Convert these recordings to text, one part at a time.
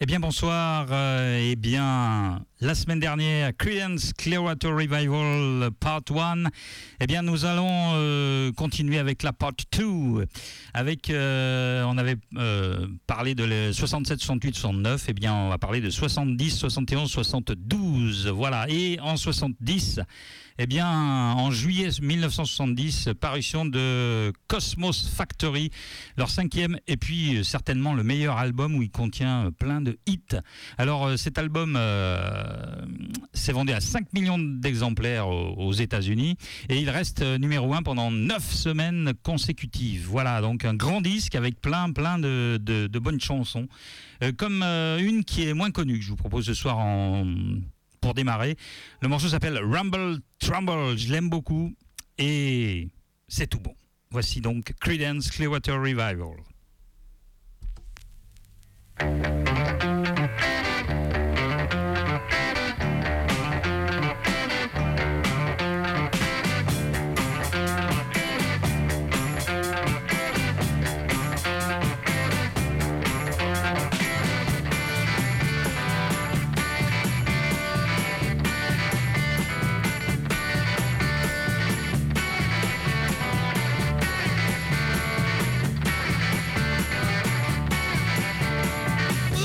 Eh bien bonsoir, la semaine dernière, Creedence Clearwater Revival Part 1, eh bien nous allons continuer avec la Part 2, avec, on avait parlé de 67, 68, 69, eh bien on va parler de 70, 71, 72, voilà, et en 70, eh bien en juillet 1970, parution de Cosmos Factory, leur 5e, et puis certainement le meilleur album où il contient plein de hits. Alors cet album s'est vendu à 5 millions d'exemplaires aux États-Unis et il reste numéro 1 pendant 9 semaines consécutives. Voilà, donc un grand disque avec plein de bonnes chansons. Comme une qui est moins connue que je vous propose ce soir pour démarrer. Le morceau s'appelle Rumble Trumble, je l'aime beaucoup et c'est tout bon. Voici donc Creedence Clearwater Revival. Ooh.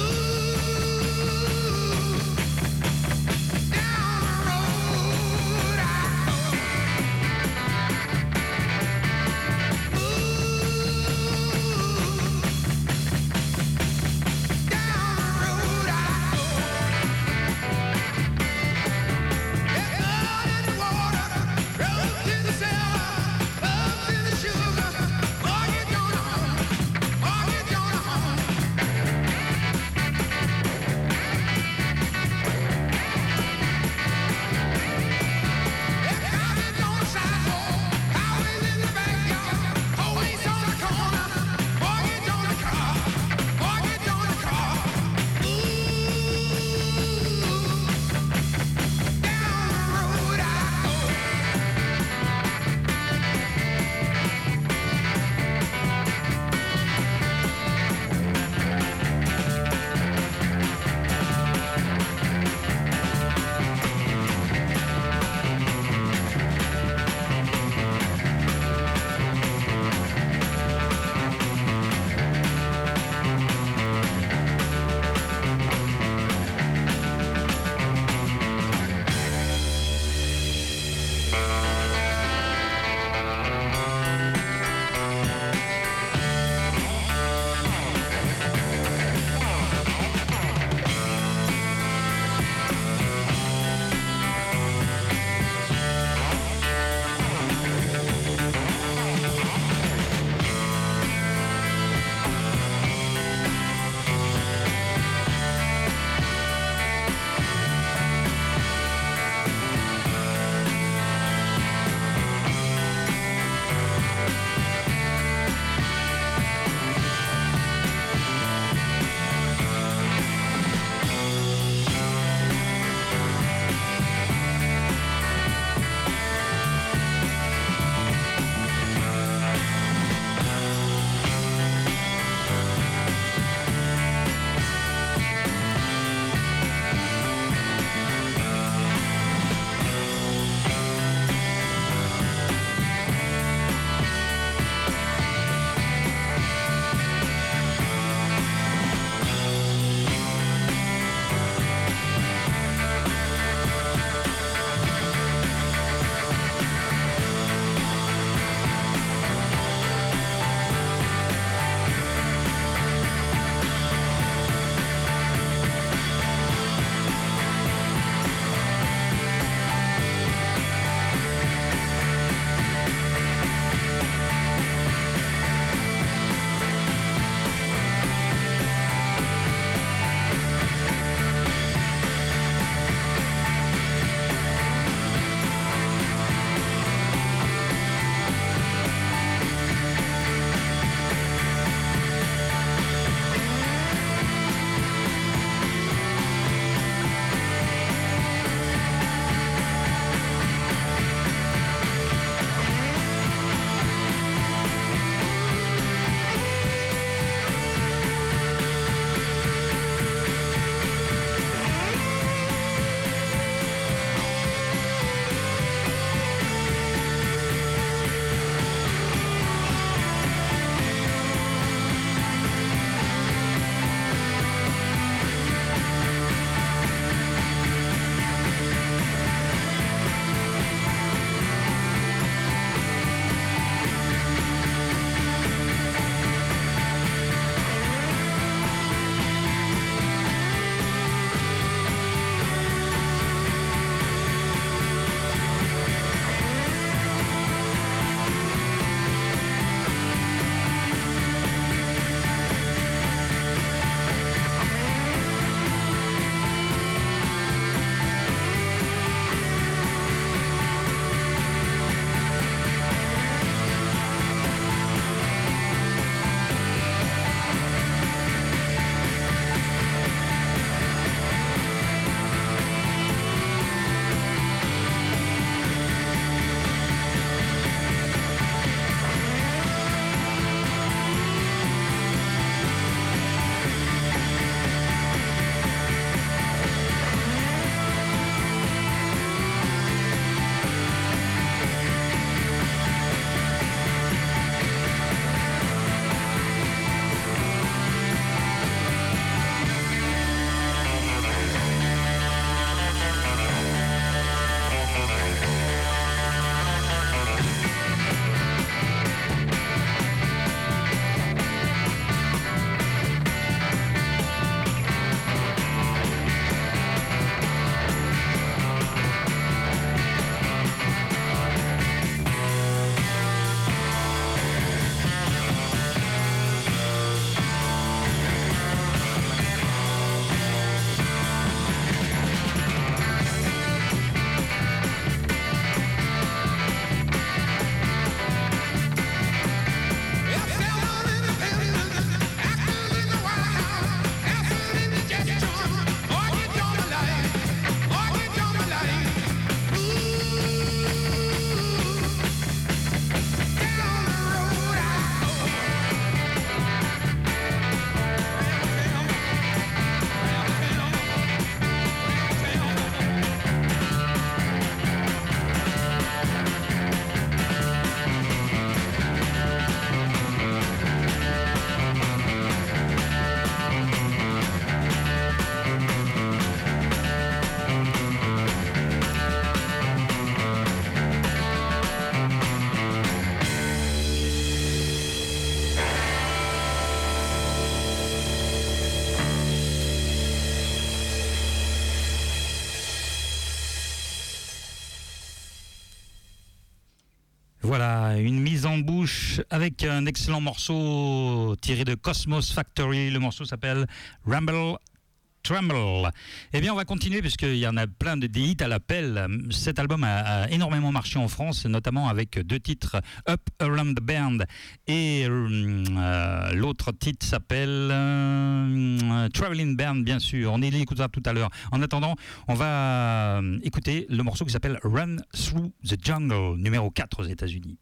Voilà, une mise en bouche avec un excellent morceau tiré de Cosmos Factory. Le morceau s'appelle Rumble Tremble. Eh bien, on va continuer puisqu'il y en a plein de hits à l'appel. Cet album a énormément marché en France, notamment avec 2 titres, Up Around the Band et l'autre titre s'appelle Traveling Band, bien sûr. On l'écoutera tout à l'heure. En attendant, on va écouter le morceau qui s'appelle Run Through the Jungle, numéro 4 aux États-Unis.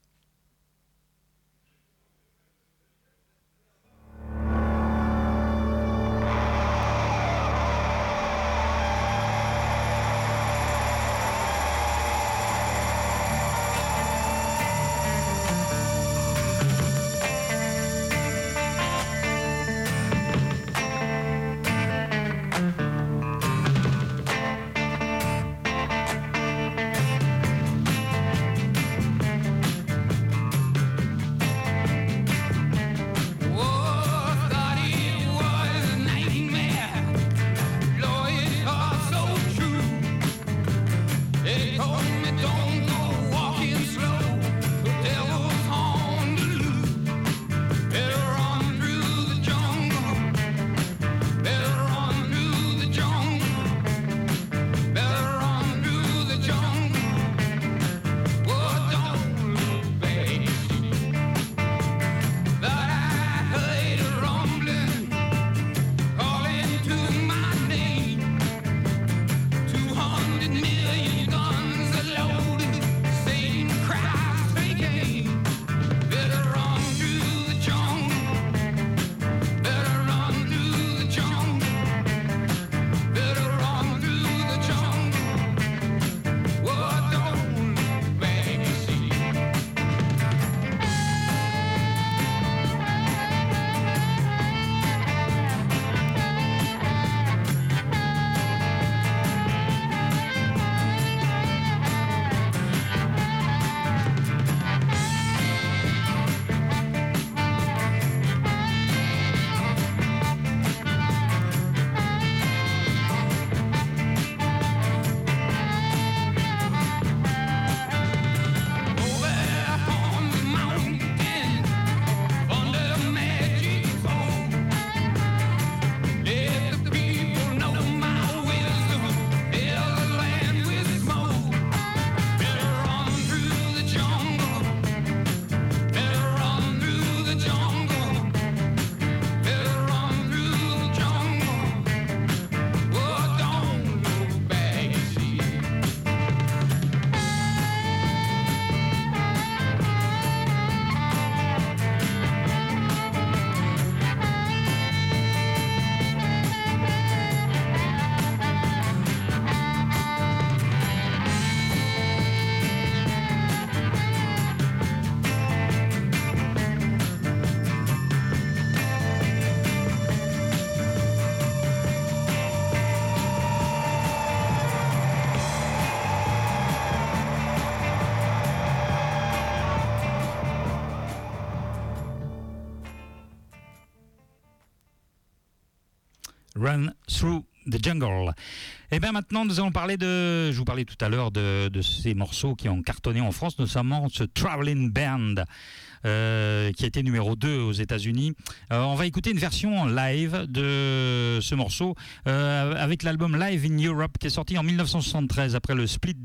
Run Through the Jungle. Et bien maintenant, nous allons parler je vous parlais tout à l'heure de ces morceaux qui ont cartonné en France, notamment ce Traveling Band, qui a été numéro 2 aux États-Unis. On va écouter une version live de ce morceau avec l'album Live in Europe qui est sorti en 1973 après le split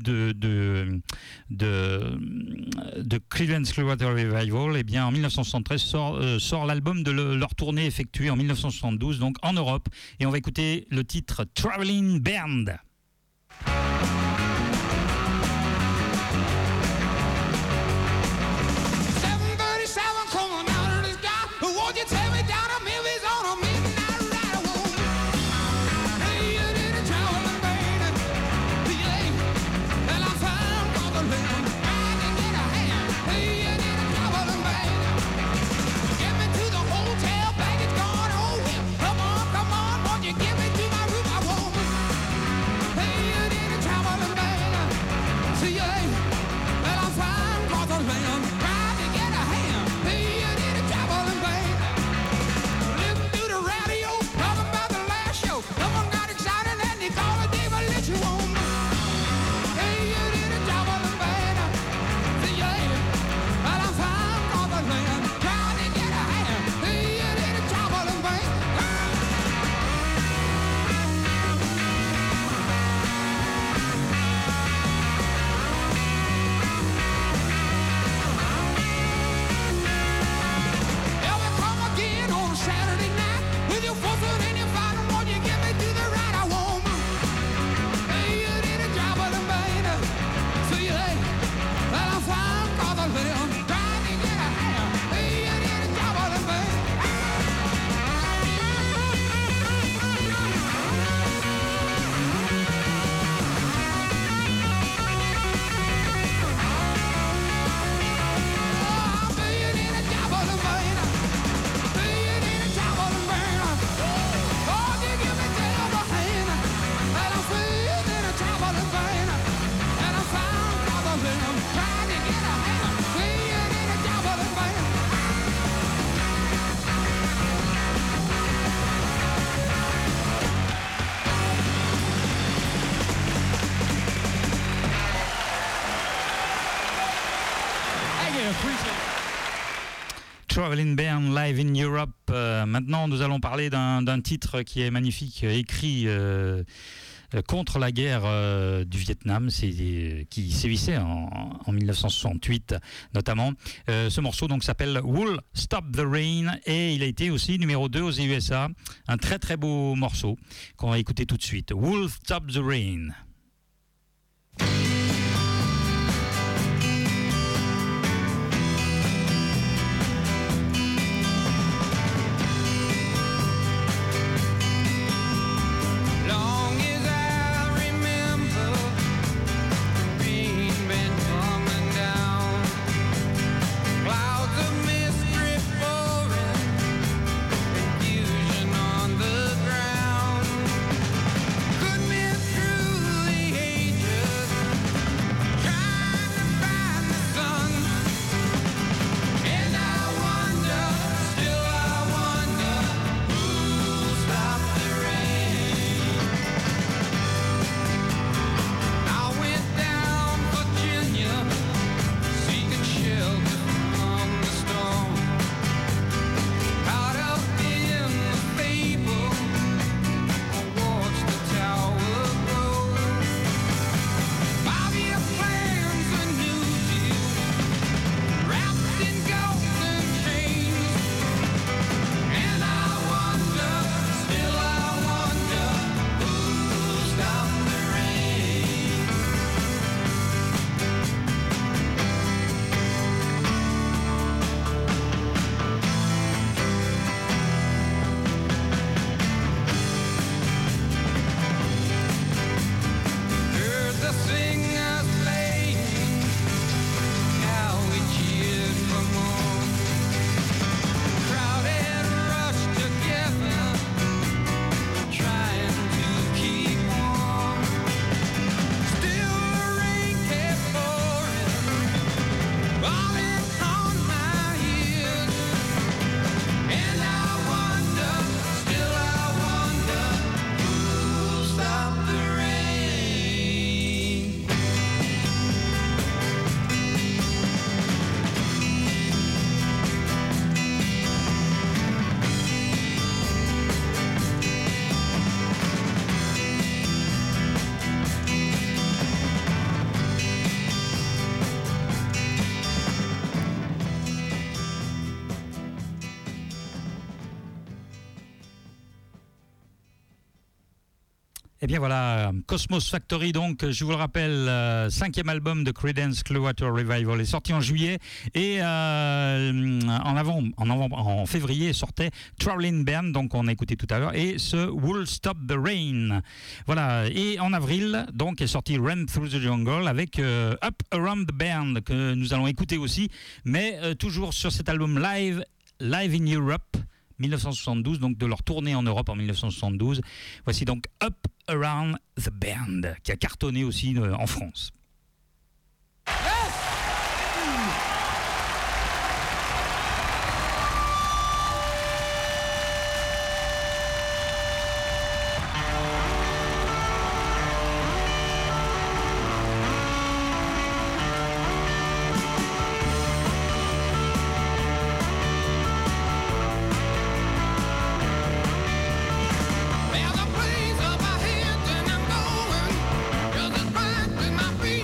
de Creedence Clearwater Revival. Et bien en 1973 sort l'album de leur tournée effectuée en 1972, donc en Europe. Et on va écouter le titre Traveling Band. Live Traveling Band Live in Europe. Maintenant, nous allons parler d'un titre qui est magnifique, écrit contre la guerre du Vietnam, qui sévissait en 1968 notamment. Ce morceau donc s'appelle Wool Stop the Rain et il a été aussi numéro 2 aux USA. Un très très beau morceau qu'on va écouter tout de suite. Wool Stop the Rain. Eh bien voilà, Cosmos Factory, donc, je vous le rappelle, 5e album de Creedence Clearwater Revival est sorti en juillet et en février sortait Traveling Band, donc on a écouté tout à l'heure, et ce Wool Stop the Rain. Voilà, et en avril, donc, est sorti Run Through the Jungle avec Up Around the Band, que nous allons écouter aussi, mais toujours sur cet album Live in Europe, 1972, donc de leur tournée en Europe en 1972. Voici donc Up Around the Band, qui a cartonné aussi en France. There's a place up ahead and I'm going, 'cause it's right with my feet.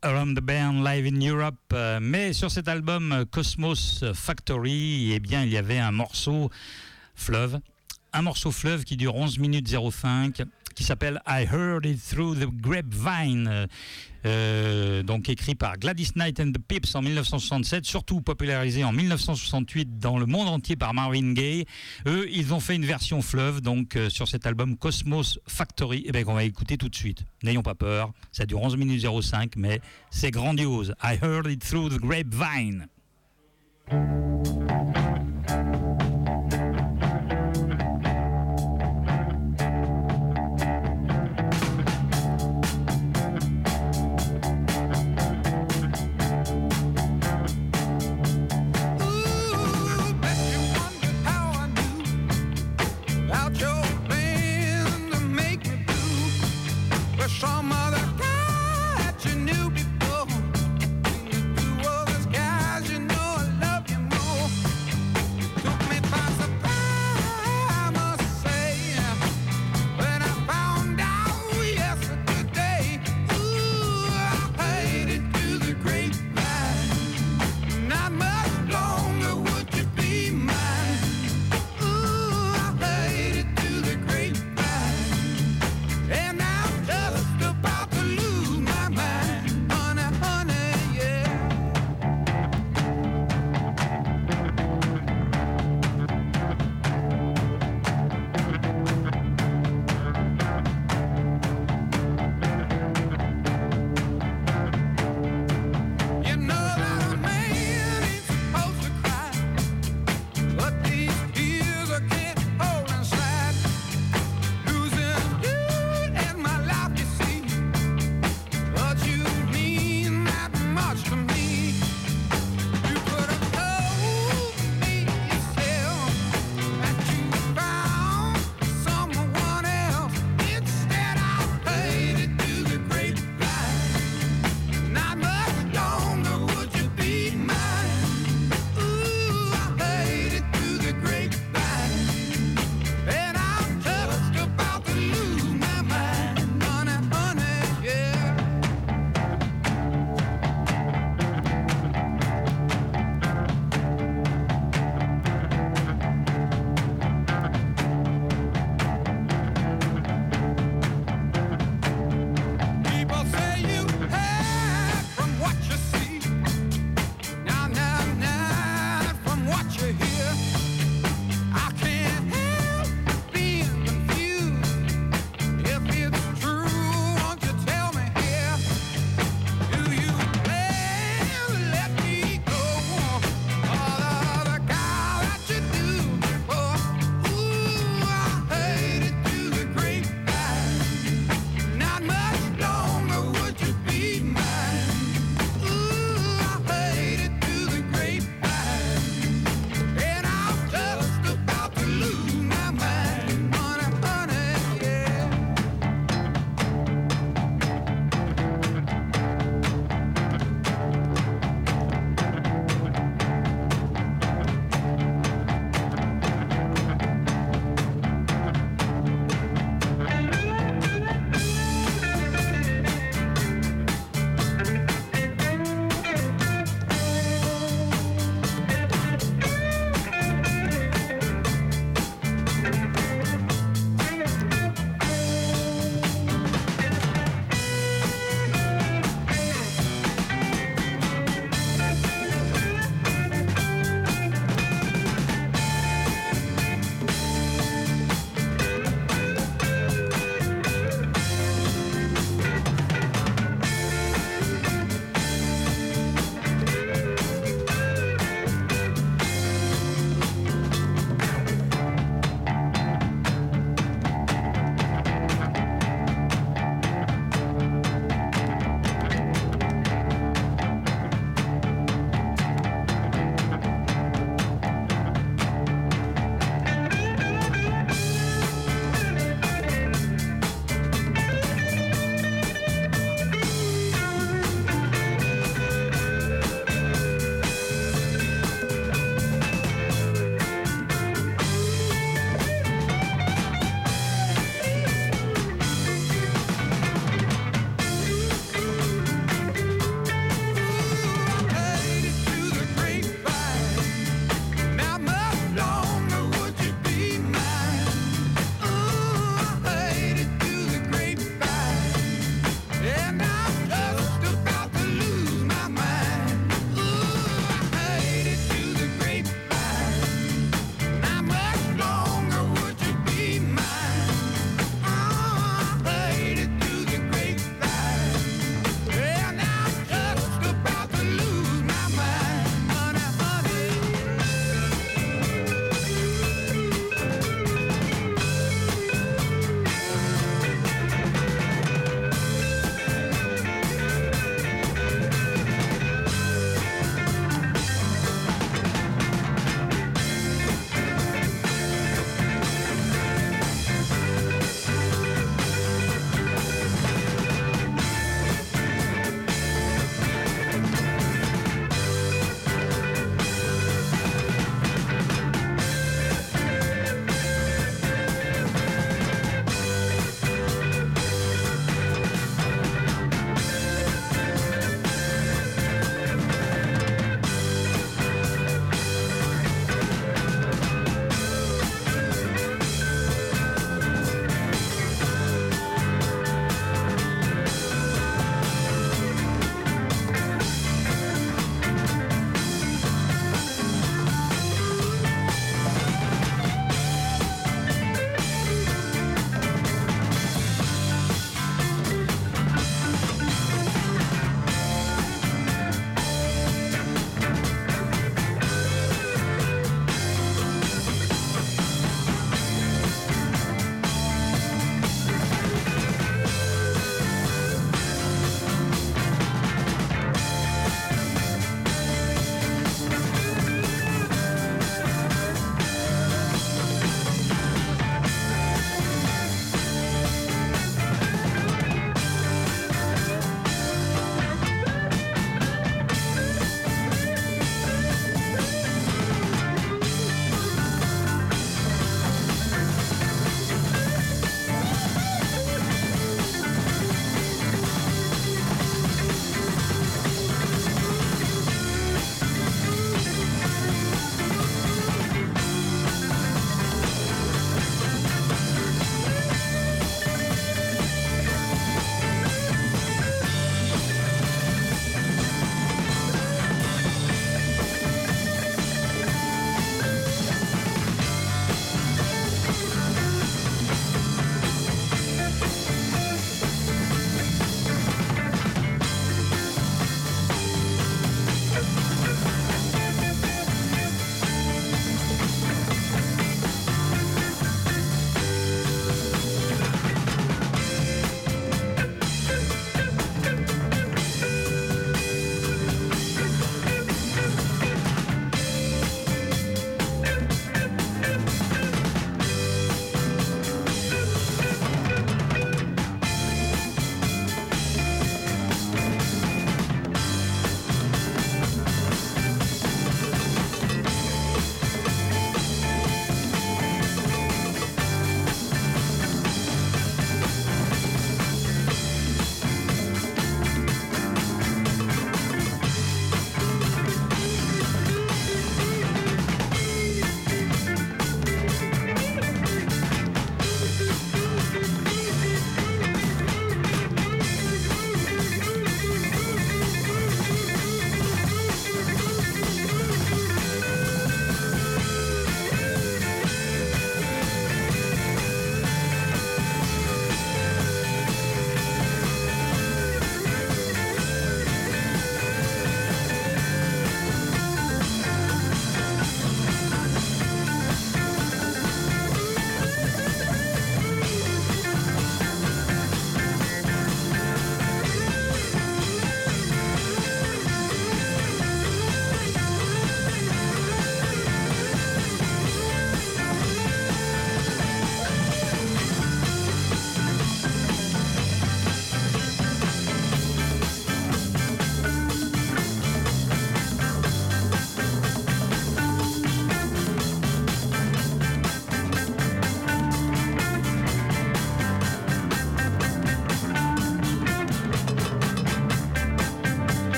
Around the Bend Live in Europe. Mais sur cet album Cosmos Factory, eh bien, il y avait un morceau fleuve qui dure 11 minutes 05, qui s'appelle I Heard It Through the Grapevine, donc écrit par Gladys Knight and the Pips en 1967, surtout popularisé en 1968 dans le monde entier par Marvin Gaye. Eux, ils ont fait une version fleuve donc sur cet album Cosmos Factory, qu'on va écouter tout de suite. N'ayons pas peur, ça dure 11 minutes 05, mais c'est grandiose. I Heard It Through the Grapevine. Some other guy that you knew before, you all those guys you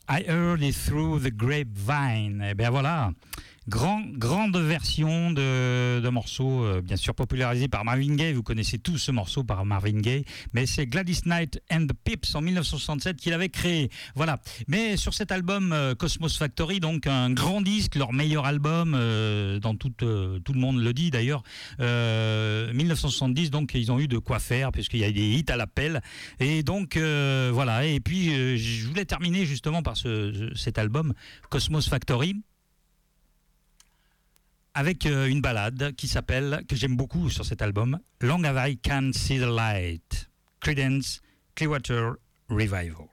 I Heard It Through the Grapevine. Eh bien voilà, grande version de morceau, bien sûr popularisé par Marvin Gaye. Vous connaissez tous ce morceau par Marvin Gaye, mais c'est Gladys Knight and the Pips en 1967 qu'il avait créé. Voilà. Mais sur cet album Cosmos Factory, donc un grand disque, leur meilleur album, tout le monde le dit d'ailleurs. 1970, donc ils ont eu de quoi faire puisqu'il y a des hits à l'appel. Et donc voilà. Et puis je voulais terminer justement par cet album Cosmos Factory avec une ballade que j'aime beaucoup sur cet album, Long As I Can See the Light, Creedence Clearwater Revival.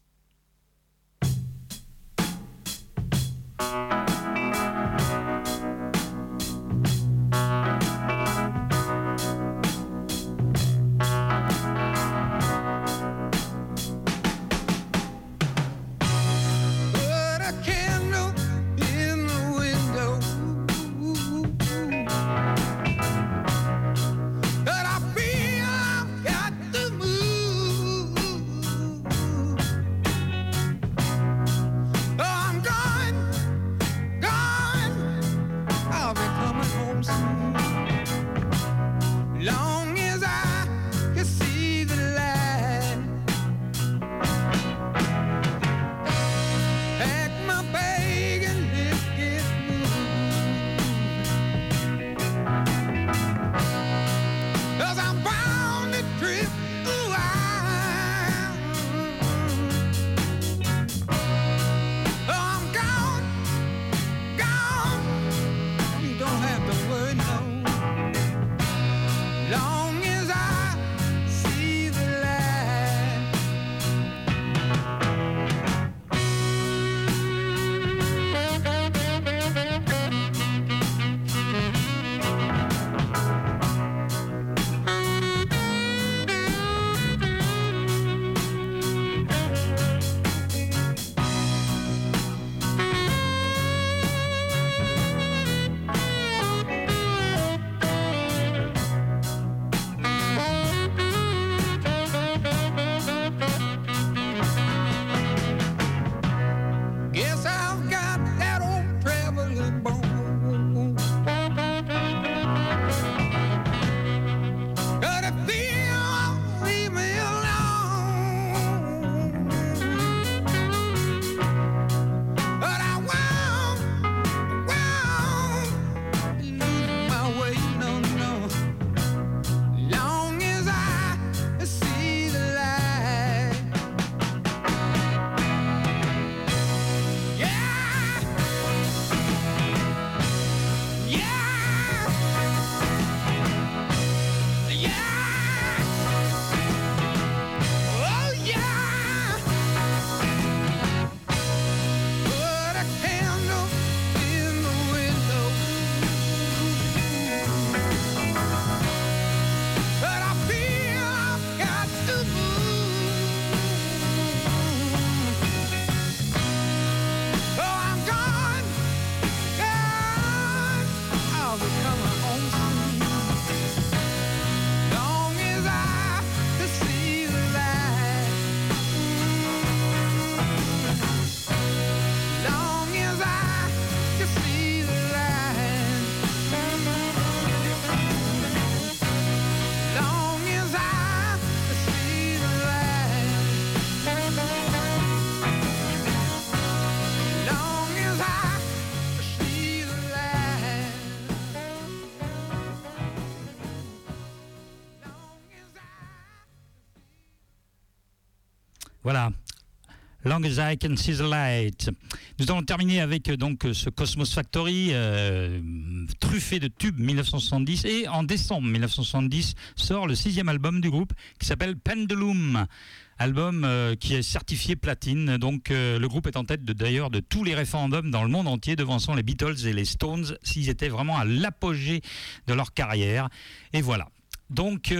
Voilà, Long As I Can See the Light. Nous allons terminer avec donc ce Cosmos Factory truffé de tubes 1970. Et en décembre 1970 sort le 6e album du groupe qui s'appelle Pendulum. Album qui est certifié platine. Donc le groupe est en tête d'ailleurs de tous les référendums dans le monde entier, devançant les Beatles et les Stones s'ils étaient vraiment à l'apogée de leur carrière. Et voilà. Donc,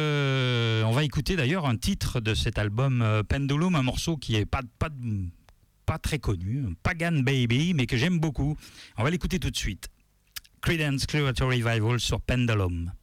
on va écouter d'ailleurs un titre de cet album Pendulum, un morceau qui est pas très connu, Pagan Baby, mais que j'aime beaucoup. On va l'écouter tout de suite. Creedence Clearwater Revival sur Pendulum.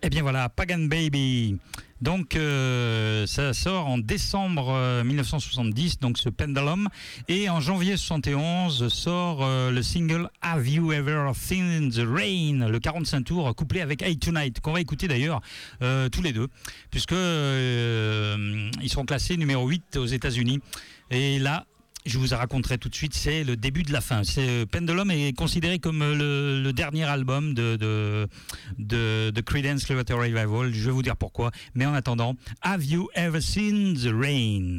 Eh bien voilà, Pagan Baby. Donc ça sort en décembre 1970, donc ce Pendulum. Et en janvier 71 sort le single Have You Ever Seen the Rain, le 45 tours couplé avec Hey Tonight, qu'on va écouter d'ailleurs tous les deux, puisque ils seront classés numéro 8 aux États-Unis. Et là, je vous raconterai tout de suite, c'est le début de la fin. Pendulum est considéré comme le dernier album de Creedence Clearwater Revival. Je vais vous dire pourquoi. Mais en attendant, Have You Ever Seen the Rain?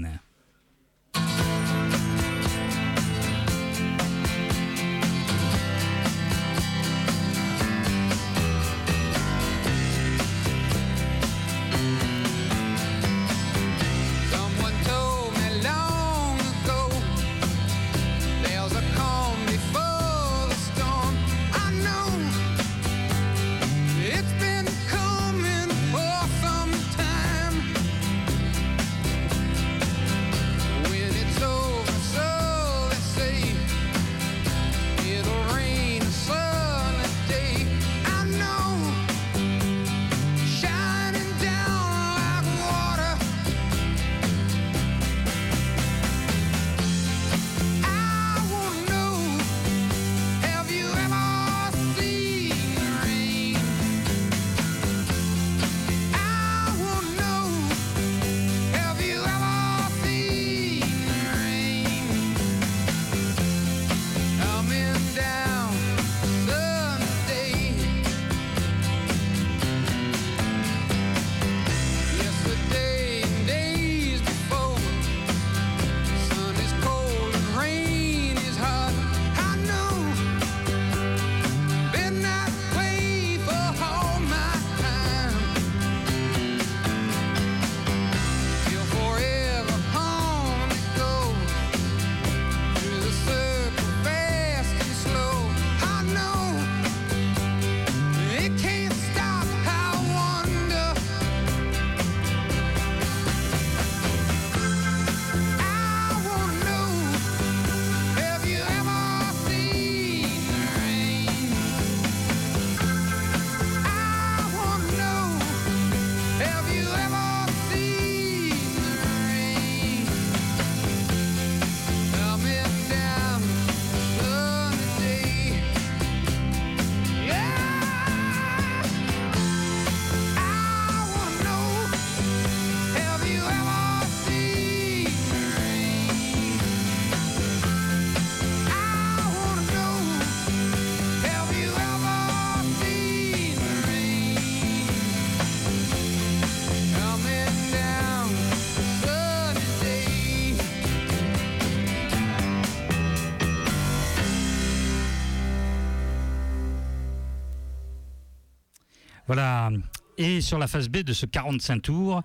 Voilà. Et sur la phase B de ce 45 tours,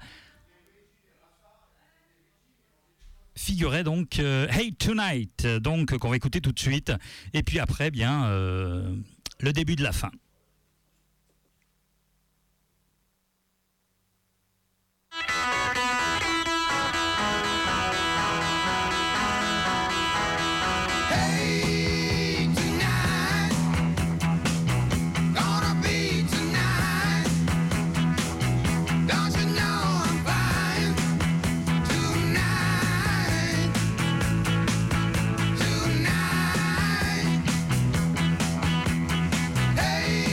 figurait donc Hey Tonight, donc qu'on va écouter tout de suite. Et puis après, bien, le début de la fin. Hey!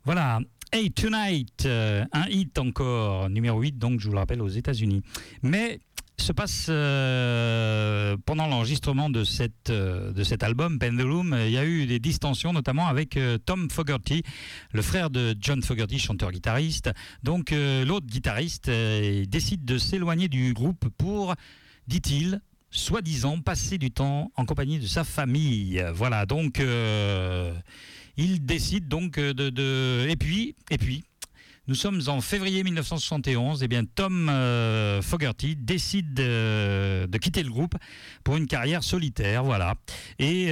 Voilà. Hey Tonight, un hit encore, numéro 8, donc je vous le rappelle, aux États-Unis. Mais se passe pendant l'enregistrement de cet album Pendulum, il y a eu des distensions, notamment avec Tom Fogerty, le frère de John Fogerty, chanteur-guitariste. Donc l'autre guitariste décide de s'éloigner du groupe pour, dit-il, soi-disant passer du temps en compagnie de sa famille. Voilà, donc il décide donc Et puis, nous sommes en février 1971, et bien Tom Fogerty décide de quitter le groupe pour une carrière solitaire, voilà. Et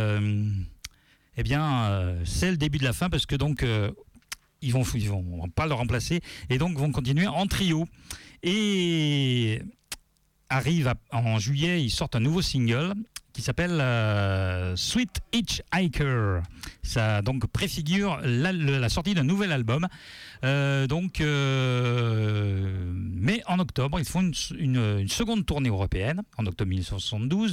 c'est le début de la fin, parce que donc ils vont pas le remplacer et donc vont continuer en trio. Et arrive en juillet, ils sortent un nouveau single qui s'appelle Sweet Hitchhiker. Ça donc préfigure la sortie d'un nouvel album. Mais en octobre, ils font une seconde tournée européenne, en octobre 1971.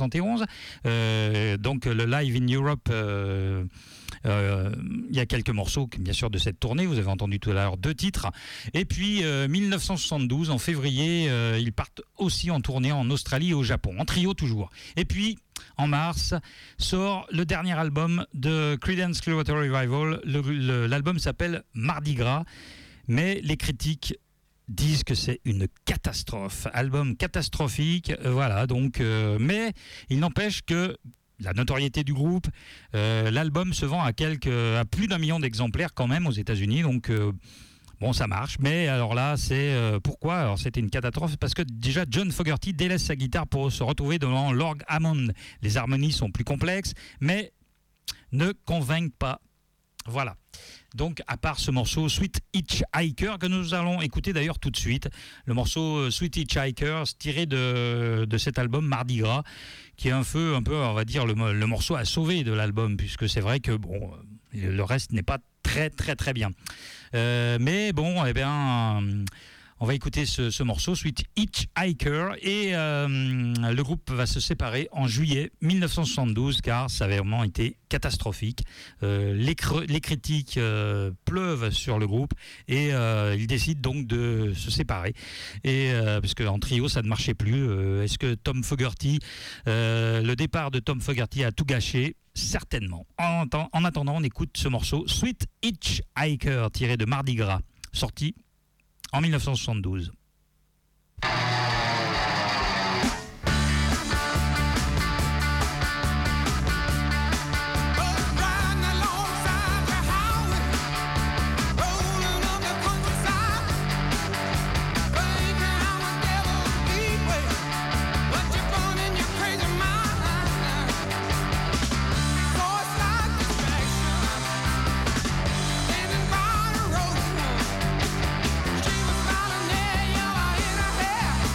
Donc le Live in Europe, il y a quelques morceaux, bien sûr, de cette tournée. Vous avez entendu tout à l'heure 2 titres. Et puis 1972, en février, ils partent aussi en tournée en Australie et au Japon, en trio toujours. Et puis en mars, sort le dernier album de Creedence Clearwater Revival. L'album s'appelle Mardi Gras, mais les critiques disent que c'est une catastrophe. Album catastrophique, voilà. Donc, mais il n'empêche que la notoriété du groupe, l'album se vend à plus d'1 million d'exemplaires quand même aux États-Unis. Donc bon, ça marche, mais alors là, c'est pourquoi? Alors c'était une catastrophe parce que déjà John Fogerty délaisse sa guitare pour se retrouver devant l'orgue Hammond. Les harmonies sont plus complexes, mais ne convainquent pas. Voilà. Donc, à part ce morceau Sweet Hitchhiker, que nous allons écouter d'ailleurs tout de suite, le morceau Sweet Hitchhiker tiré de cet album Mardi Gras, qui est un peu, on va dire, le morceau à sauver de l'album, puisque c'est vrai que bon, le reste n'est pas très très très bien. Mais bon, eh bien, on va écouter ce morceau, Sweet Hitchhiker, et le groupe va se séparer en juillet 1972, car ça avait vraiment été catastrophique. Les critiques pleuvent sur le groupe, et ils décident donc de se séparer, et parce qu'en trio ça ne marchait plus. Est-ce que le départ de Tom Fogerty a tout gâché? Certainement. En attendant, on écoute ce morceau Sweet Hitchhiker tiré de Mardi Gras, sorti en 1972. She was smiling there, yellow in her hair.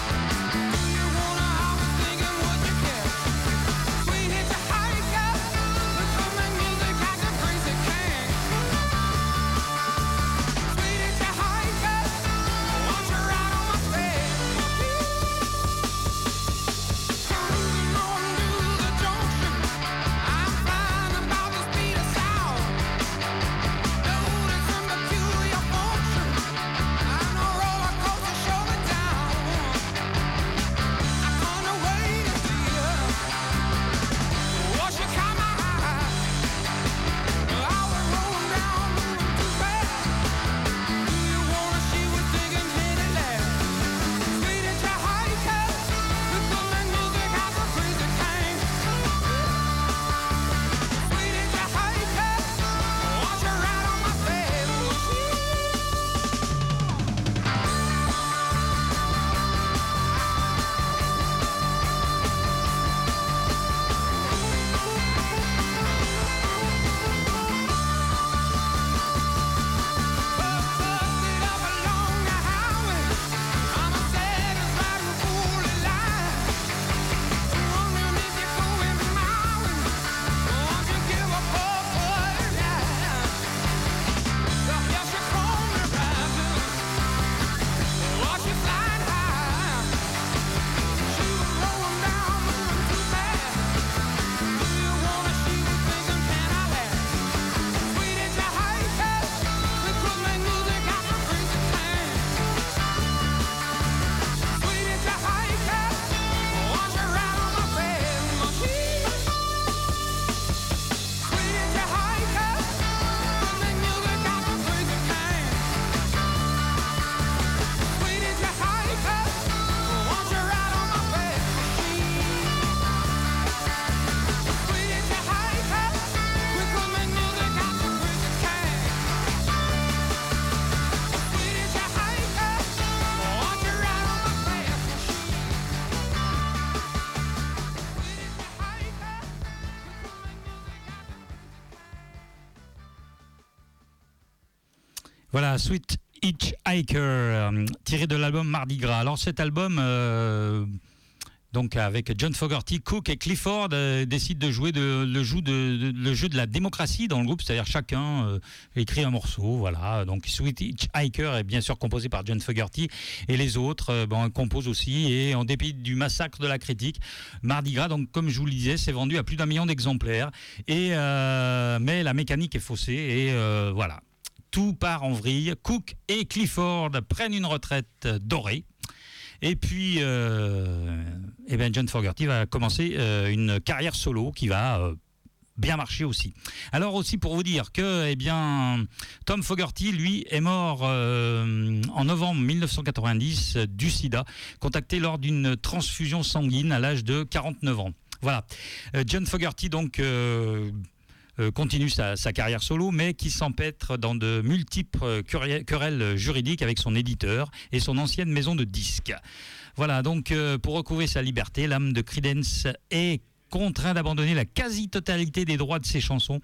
Voilà, Sweet Hitchhiker, tiré de l'album Mardi Gras. Alors cet album, donc avec John Fogerty, Cook et Clifford, décident de jouer le jeu de la démocratie dans le groupe, c'est-à-dire chacun écrit un morceau. Voilà, donc Sweet Hitchhiker est bien sûr composé par John Fogerty et les autres composent aussi. Et en dépit du massacre de la critique, Mardi Gras, donc comme je vous le disais, s'est vendu à plus d'1 million d'exemplaires. Et mais la mécanique est faussée et voilà. Tout part en vrille. Cook et Clifford prennent une retraite dorée. Et puis, John Fogerty va commencer une carrière solo qui va bien marcher aussi. Alors aussi pour vous dire que Tom Fogerty, lui, est mort en novembre 1990 du sida, contacté lors d'une transfusion sanguine à l'âge de 49 ans. Voilà. John Fogerty, donc... continue sa carrière solo, mais qui s'empêtre dans de multiples querelles juridiques avec son éditeur et son ancienne maison de disques. Voilà, donc pour recouvrer sa liberté, l'âme de Creedence est contraint d'abandonner la quasi-totalité des droits de ses chansons.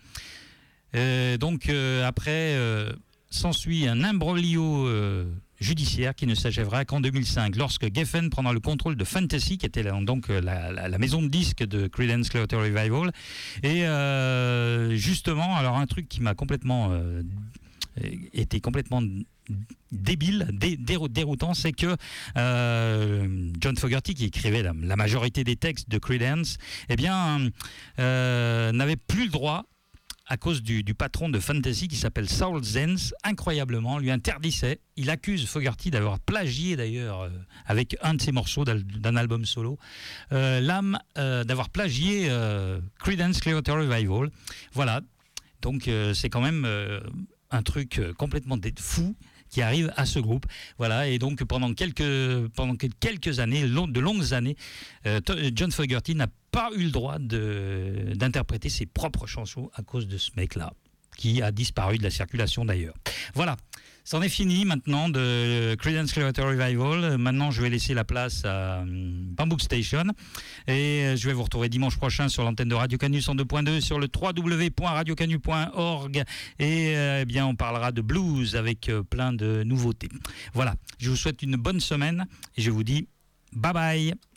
Après, s'ensuit un imbroglio judiciaire qui ne s'achèvera qu'en 2005, lorsque Geffen prendra le contrôle de Fantasy, qui était la maison de disques de Creedence Clearwater Revival. Et justement, alors un truc qui m'a complètement été complètement débile, déroutant, c'est que John Fogerty, qui écrivait la majorité des textes de Creedence, n'avait plus le droit, à cause du patron de Fantasy qui s'appelle Saul Zaentz, incroyablement, lui interdisait. Il accuse Fogerty d'avoir plagié d'ailleurs, avec un de ses morceaux d'un album solo, d'avoir plagié Creedence Clearwater Revival. Voilà, donc c'est quand même un truc complètement fou qui arrive à ce groupe. Voilà, et donc pendant quelques années, de longues années, John Fogerty n'a pas eu le droit d'interpréter ses propres chansons à cause de ce mec-là, qui a disparu de la circulation d'ailleurs. Voilà, c'en est fini maintenant de Creedence Clearwater Revival. Maintenant, je vais laisser la place à Bamboo Station et je vais vous retrouver dimanche prochain sur l'antenne de Radio Canu 102.2 sur le www.radiocanu.org et on parlera de blues avec plein de nouveautés. Voilà, je vous souhaite une bonne semaine et je vous dis bye bye.